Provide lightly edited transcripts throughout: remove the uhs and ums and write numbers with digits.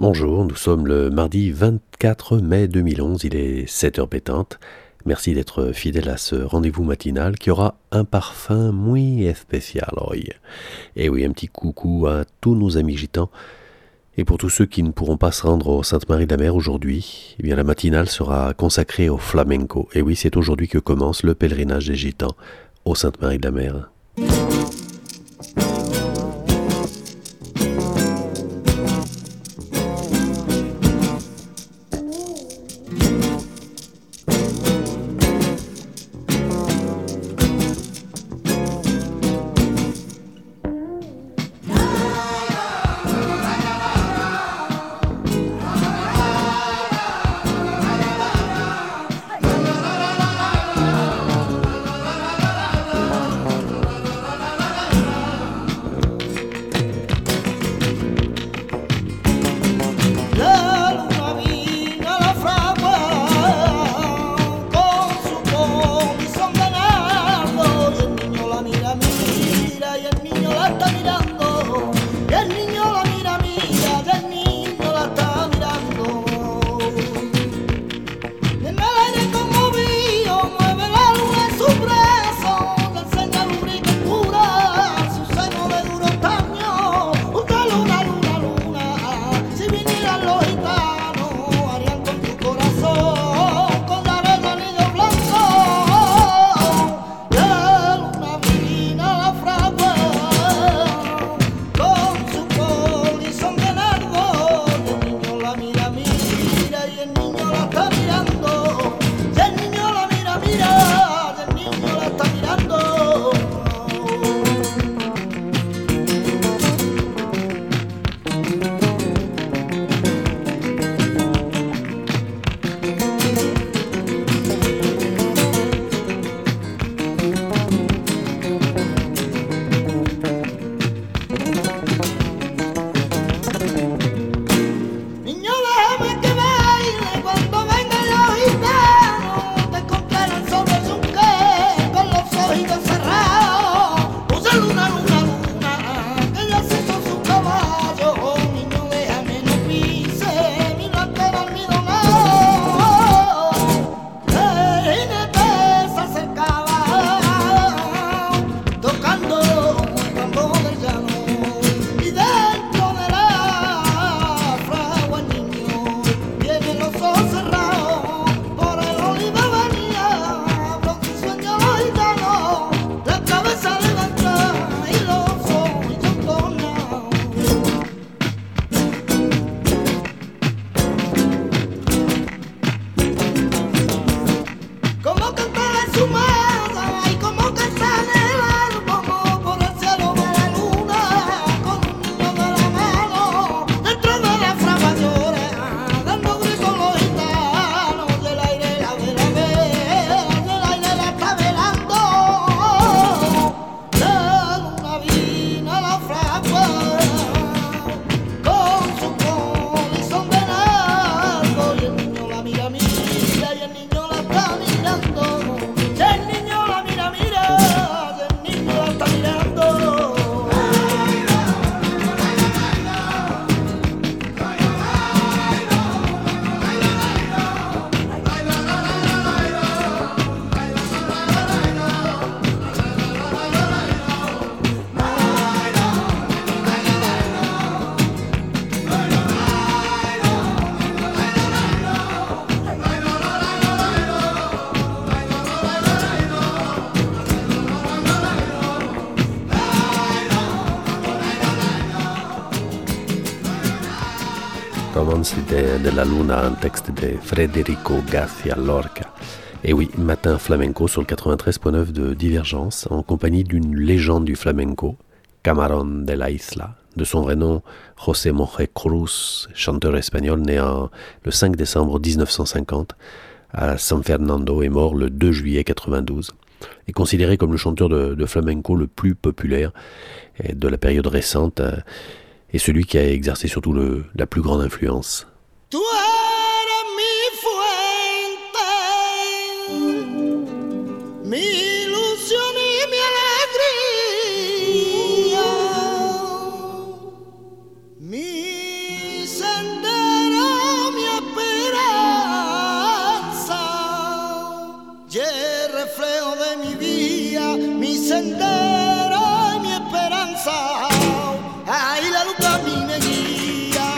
Bonjour, nous sommes le mardi 24 mai 2011, il est 7h pétantes. Merci d'être fidèle à ce rendez-vous matinal qui aura un parfum muy especial hoy. Et oui, un petit coucou à tous nos amis gitans. Et pour tous ceux qui ne pourront pas se rendre au Sainte-Marie-de-la-Mer aujourd'hui, eh bien la matinale sera consacrée au flamenco. Et oui, c'est aujourd'hui que commence le pèlerinage des gitans au Sainte-Marie-de-la-Mer. Romance de la Luna, un texte de Federico García Lorca. Et oui, matin flamenco sur le 93.9 de Divergence, en compagnie d'une légende du flamenco, Camarón de la Isla, de son vrai nom José Monje Cruz, chanteur espagnol né le 5 décembre 1950 à San Fernando et mort le 2 juillet 92, est considéré comme le chanteur de flamenco le plus populaire de la période récente et celui qui a exercé surtout la plus grande influence. Tu eres mi fuente, mi ilusión y mi alegría, mi sendero. reflejo de mi vida, mi sendero y mi esperanza. Ahí la luz a mí me guía.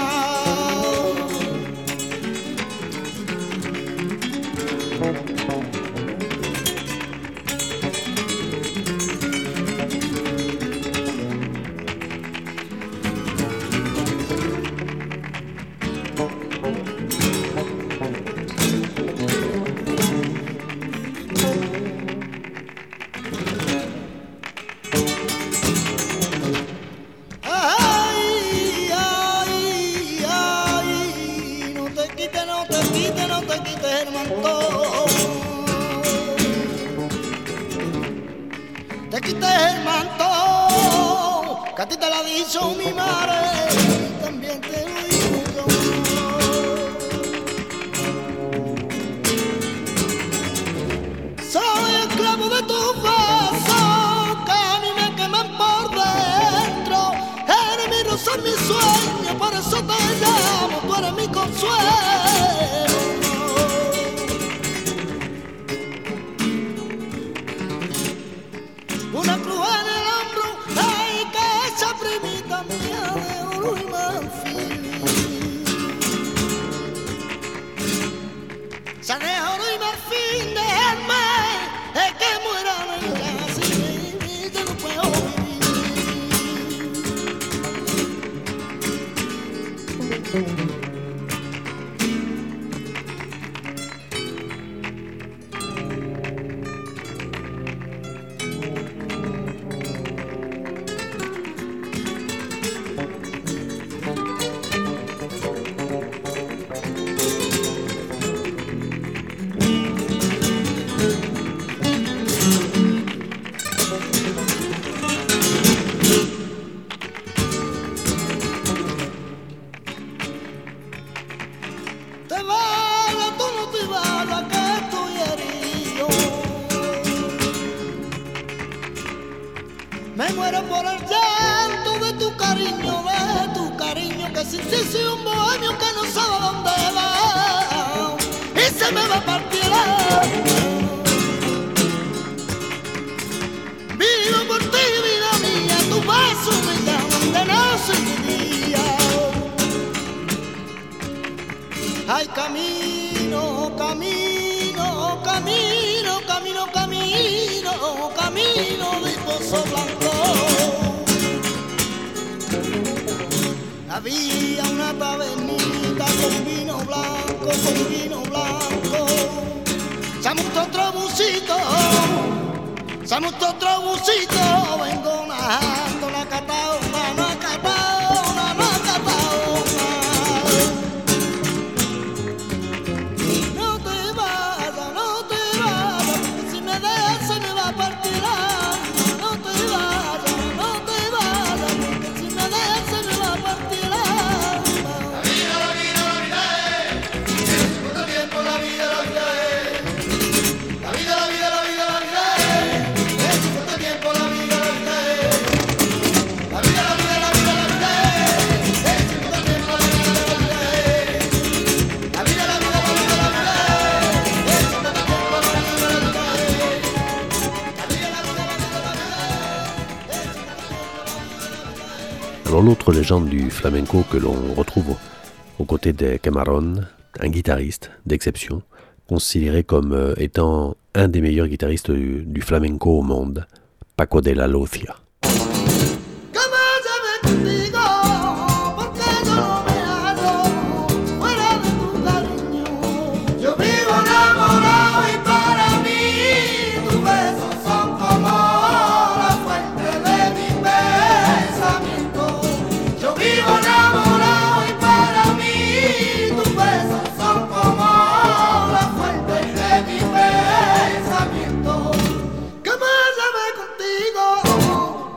Te quites el manto, que a ti te lo ha dicho mi madre, y también te lo digo yo. Soy esclavo de tus besos, que a mí me queman por dentro. Eres mi rosa, mi sueño, por eso te llamo, tú eres mi consuelo. Una cruz en el hombro, ay, que esa primita mía de oro y marfil. Esa de oro y marfil, déjame, es que muera ella sin mí, yo no puedo vivir. Te vayas, tú no te vayas, que estoy herido. Me muero por el llanto de tu cariño, que sin ti soy un bohemio que no sabe dónde va y se me va a partir el alma. Vivo por ti, vida mía, tus besos me llaman de noche y de día. Ay, camino, camino, camino, camino, camino, camino de Pozo Blanco. Había una tabernita con vino blanco. Se montó otro busito, vengo najando la cataona, no cataona, no cataona. No te vayas, porque si me dejas se me va a partir el alma. No te vayas, porque si me dejas se me va a partir el alma. La vida es, en su corto tiempo la vida es. La vida es, en su corto tiempo la vida es. La vida es, en su corto tiempo la vida es. La vida Alors l'autre légende du flamenco que l'on retrouve aux côtés des Camarón, un guitariste d'exception, considéré comme étant un des meilleurs guitaristes du flamenco au monde, Paco de la Lucia. Contigo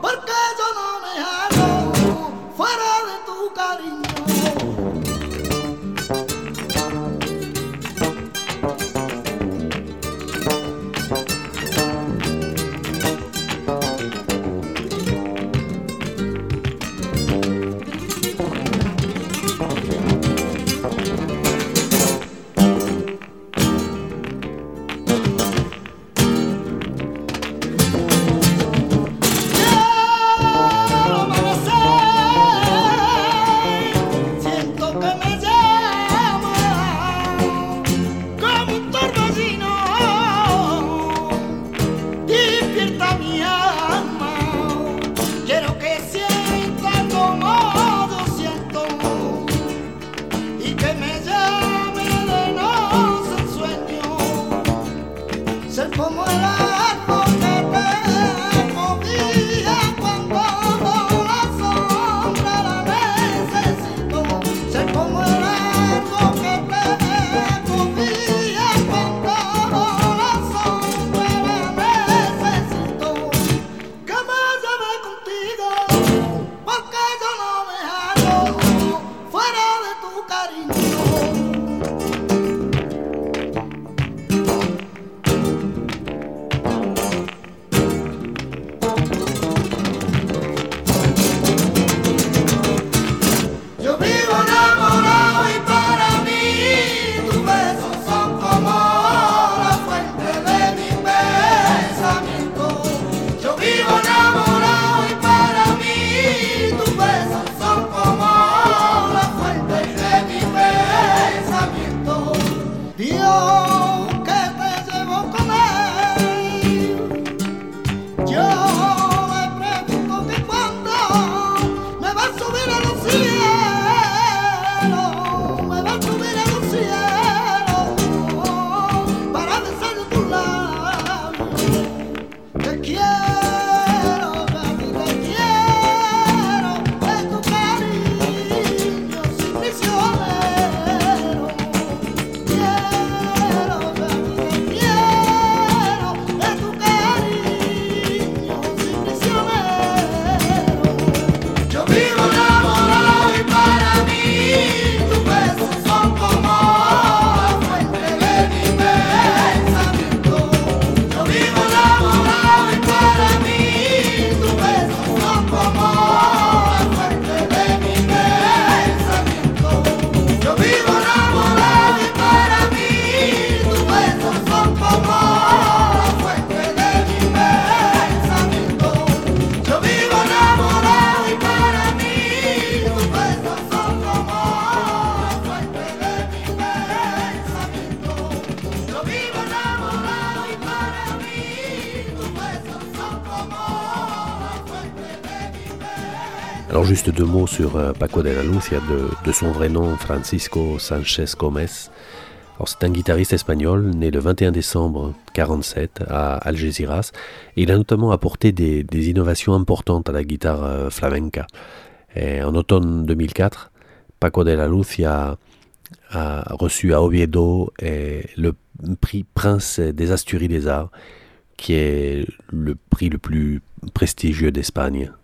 Alors juste deux mots sur Paco de la Luz, de son vrai nom Francisco Sánchez Gómez. Alors c'est un guitariste espagnol né le 21 décembre 1947 à Algeciras et il a notamment apporté des innovations importantes à la guitare flamenca. Et en automne 2004, Paco de la Luz a reçu à Oviedo le prix Prince des Asturies des Arts, qui est le prix le plus prestigieux d'Espagne.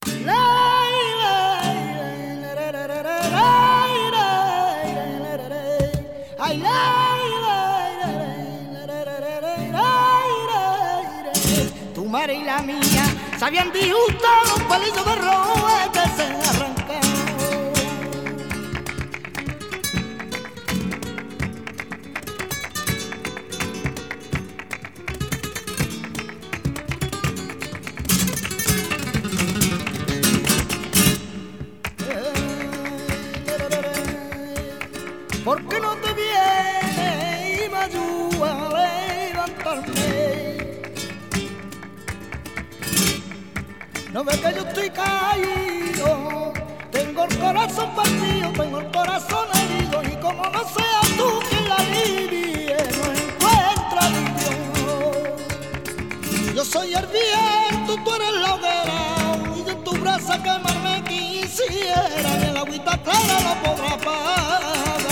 Tu madre y la mía sabían disgustar los palitos de roble que se arrancan. ¿Por qué no te vienes y me ayudas a levantarme? No ves que yo estoy caído, tengo el corazón partido, tengo el corazón herido y como no seas tú quien la alivie, no encuentra alivio. Yo soy el viento, tú eres la hoguera y yo en tu brasa quemarme quisiera y el agüita clara no podrá apagar.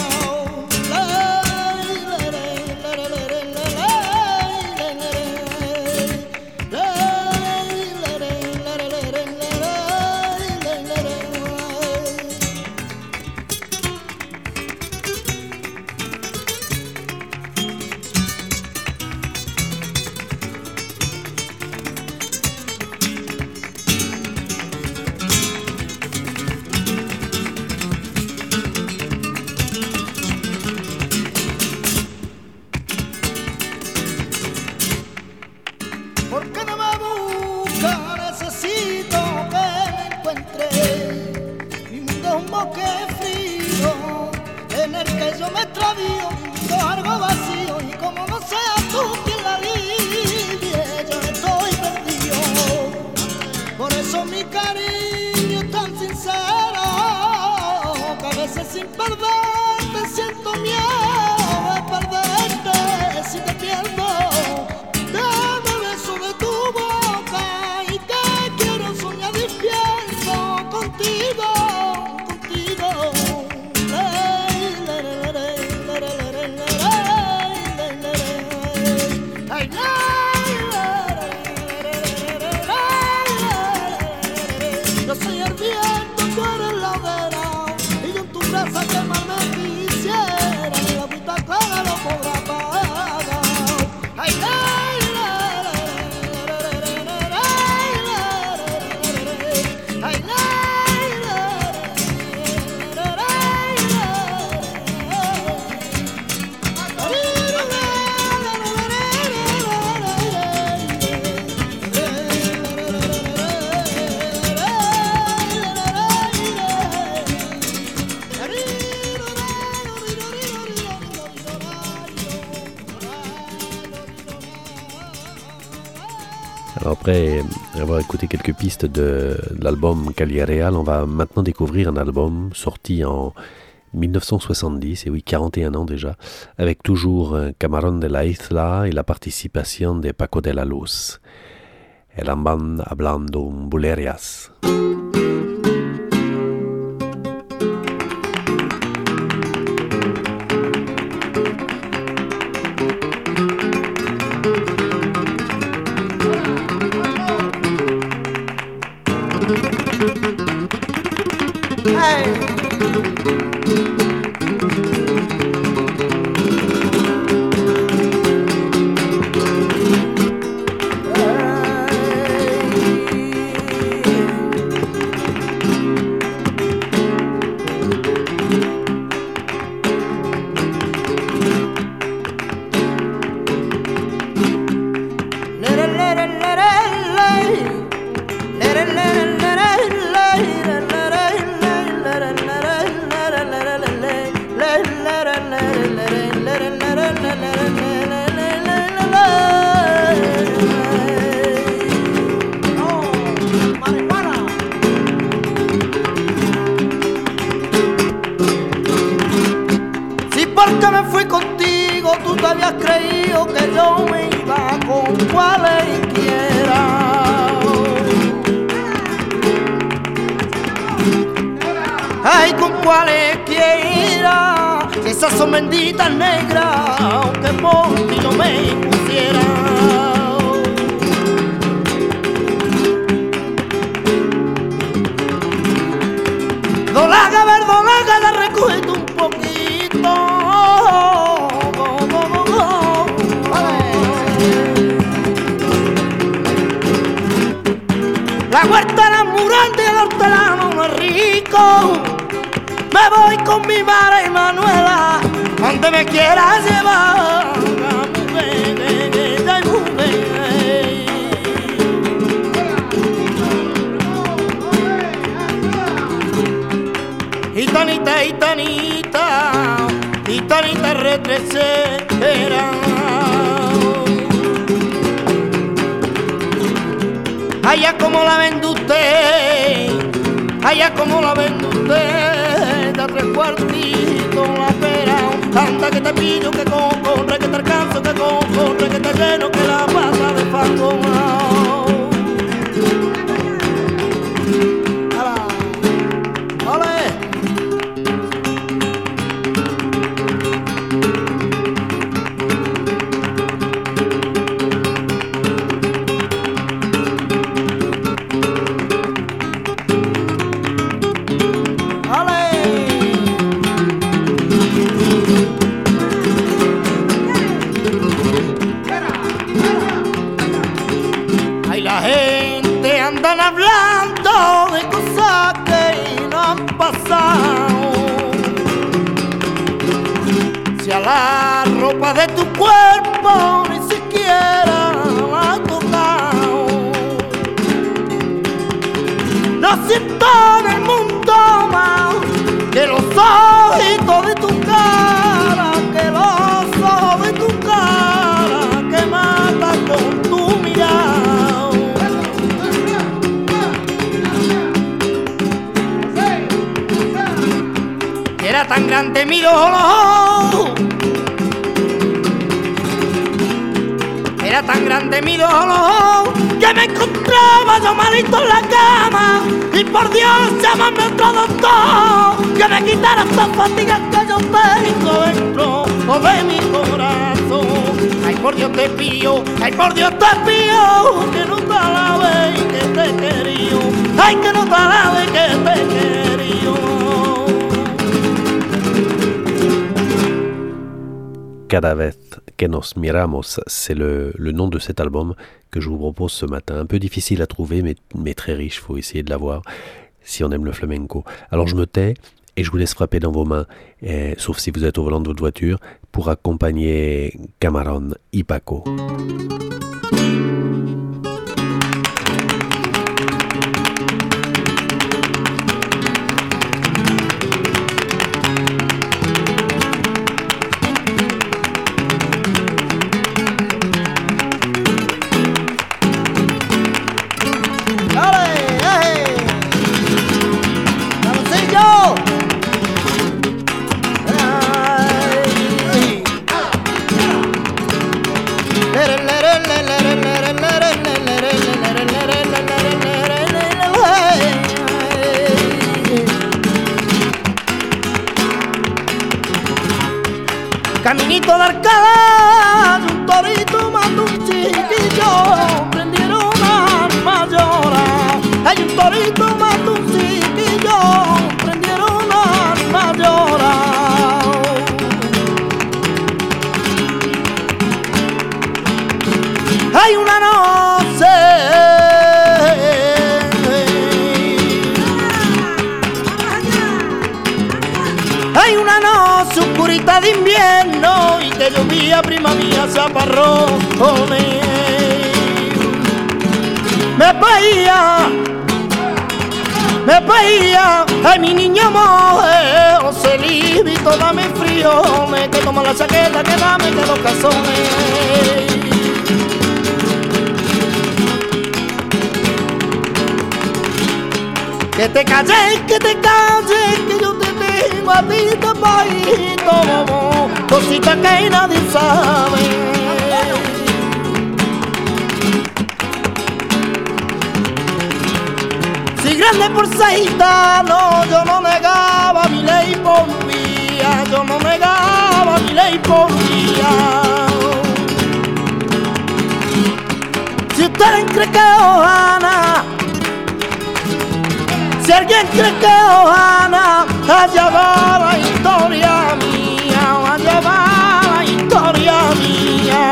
Alors après avoir écouté quelques pistes de l'album Cagliareal, on va maintenant découvrir un album sorti en 1970, et oui, 41 ans déjà, avec toujours Camarón de la Isla et la participation de Paco de la Luz. El andan hablando bulerías. quiera. Ay, con cualquiera, esas son benditas negras, aunque por ti no me pusiera. Dolaga, verdolaga, la recuesto un poquito. La huerta era muy grande y el hortelano más rico. Me voy con mi madre Manuela, donde me quieras llevar. Gitanita, gitanita, gitanita retrecera. Allá como la vende usted, allá como la vende usted, da 3 cuartitos la pera. Anda que te pillo, que corre, que te alcanzo, que corre, que te lleno, que la pasa de fango. Andan hablando de cosas que no han pasado. Si a la ropa de tu cuerpo ni siquiera la has tocado. No siento en el mundo más que los ojitos de tu cara, que los ojos de tu cara que matan con tu mirada. Era tan grande mi dolor, era tan grande mi dolor, que me encontraba yo malito en la cama. Y por Dios, llámame otro doctor, que me quitara estas fatigas que yo tengo dentro de mi corazón. Ay, por Dios te pido, ay, por Dios te pido, que no te alabes que te he querido. Ay, que no te alabes que te he querido. Cada vez que nos miramos, c'est le nom de cet album que je vous propose ce matin. Un peu difficile à trouver, mais très riche, il faut essayer de l'avoir si on aime le flamenco. Alors je me tais et je vous laisse frapper dans vos mains, sauf si vous êtes au volant de votre voiture, pour accompagner Camarón y Paco. Caminito de Alcalá, un torito mató un chiquillo, prendieron arma llora. Hay un torito mató un chiquillo, prendieron arma llora. Hay una noche, hay una noche oscurita de invierno y que llovía prima mía zaparrones. Me veía, ay mi niña mujer, celibito, dame frío, me que toma la chaqueta, que dame que los calzones. Que te calles, que yo te tengo a ti tapadito, cosita que nadie sabe. grande por ser gitano, yo no negaba mi ley por vía, yo no negaba mi ley por vía. Si ustedes creen que Ojana, si alguien cree que Ojana, allá va la historia mía, allá va la historia mía.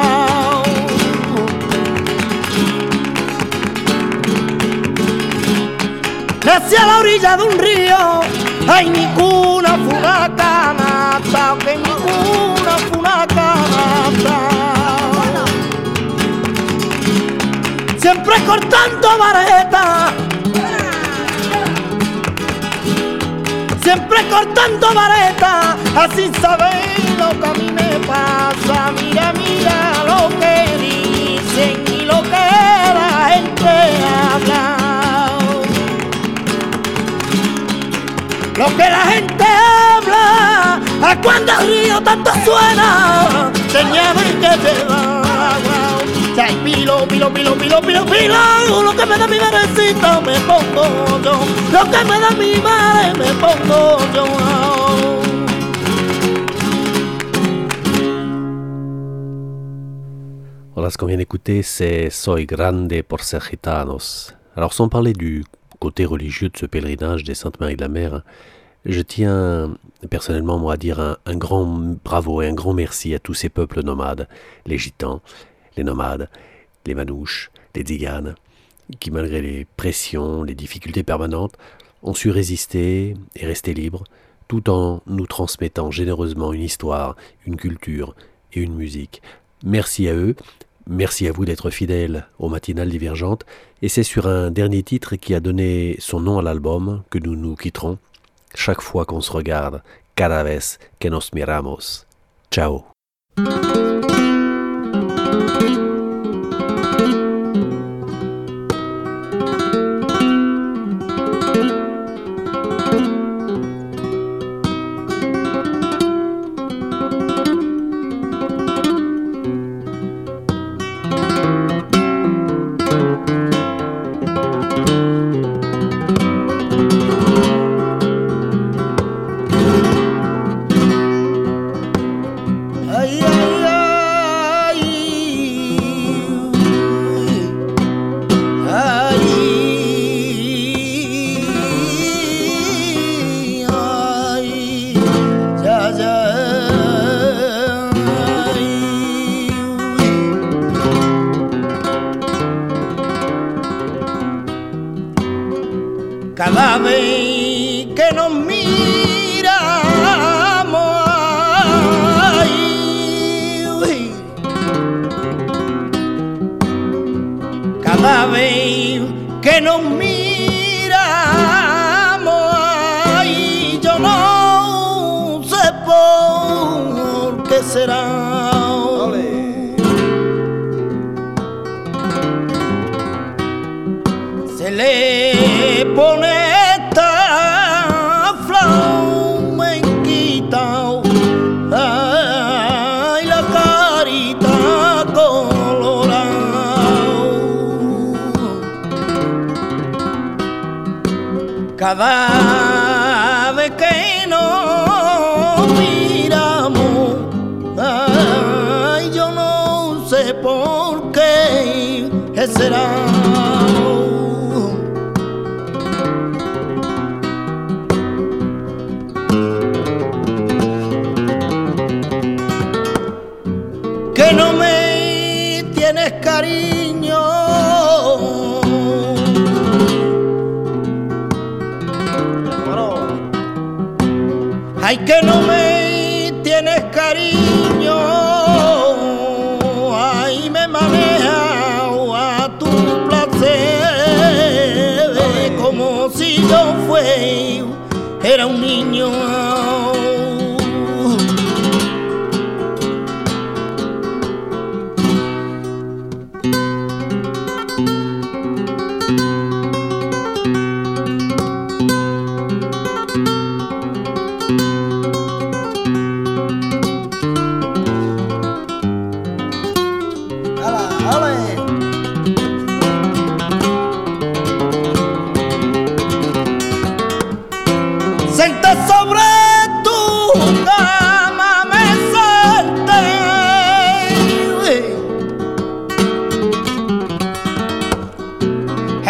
Nací a la orilla de un río, ay, mi cuna fue una canasta, que mi cuna fue una canasta. Siempre cortando vareta, siempre cortando vareta, así sabéis lo que a mí me pasa. Mira, mira lo que dicen y lo que la gente habla. Lo que la gente habla, a cuando el río tanto suena, señalen que te va. Ay, pilo, pilo, pilo, pilo, pilo, pilo, lo que me da mi madrecita me pongo yo, lo que me da mi madre me pongo yo. Voilà, ce qu'on vient d'écouter, c'est Soy grande por ser gitanos. Alors, sans parler du côté religieux de ce pèlerinage des Saintes Maries de la Mer, je tiens personnellement, moi, à dire un grand bravo et un grand merci à tous ces peuples nomades, les gitans, les nomades, les manouches, les tziganes, qui malgré les pressions, les difficultés permanentes, ont su résister et rester libres, tout en nous transmettant généreusement une histoire, une culture et une musique. Merci à eux, merci à vous d'être fidèles aux matinales divergentes, et c'est sur un dernier titre qui a donné son nom à l'album que nous nous quitterons, chaque fois qu'on se regarde, cada vez que nos miramos. Ciao. Cada vez que nos miramos, ay, cada vez que nos miramos, ay, yo no sé por qué será. Se le pone esta flamenquita, ay, la carita colorada. Cada vez que nos miramos, ay, yo no sé por qué será. Que no me tienes cariño, ay, que no me tienes cariño, ay, me maneja a tu placer, como si yo era un niño.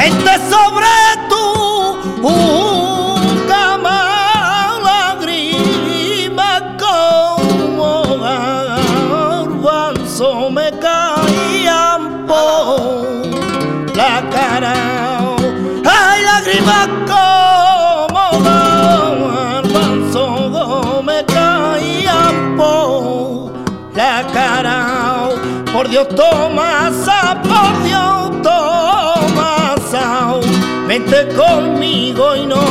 mente sobre tu cama, lágrimas como garbanzo me caían por la cara. Ay, lágrimas como garbanzo me caían por la cara. Por Dios, Tomasa, por Dios, Tomasa, vente conmigo y no